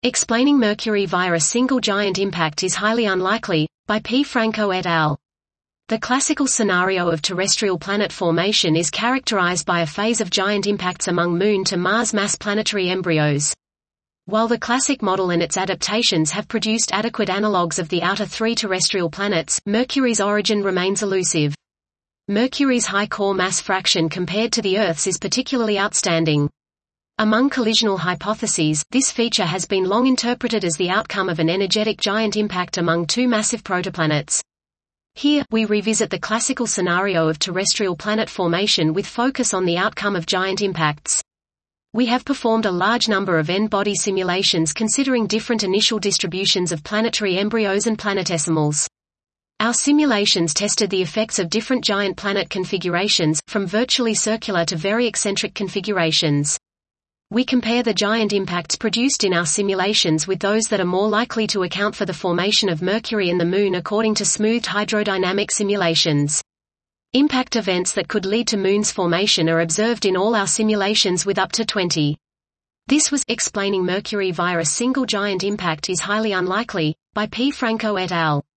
Explaining Mercury via a single giant impact is highly unlikely, by P. Franco et al. The classical scenario of terrestrial planet formation is characterized by a phase of giant impacts among Moon to Mars mass planetary embryos. While the classic model and its adaptations have produced adequate analogues of the outer three terrestrial planets, Mercury's origin remains elusive. Mercury's high core mass fraction compared to the Earth's is particularly outstanding. Among collisional hypotheses, this feature has been long interpreted as the outcome of an energetic giant impact among two massive protoplanets. Here, we revisit the classical scenario of terrestrial planet formation with focus on the outcome of giant impacts. We have performed a large number of N-body simulations considering different initial distributions of planetary embryos and planetesimals. Our simulations tested the effects of different giant planet configurations, from virtually circular to very eccentric configurations. We compare the giant impacts produced in our simulations with those that are more likely to account for the formation of Mercury and the Moon according to smoothed hydrodynamic simulations. Impact events that could lead to Moon's formation are observed in all our simulations with up to 20. This was Explaining Mercury via a single giant impact is highly unlikely, by P. Franco et al.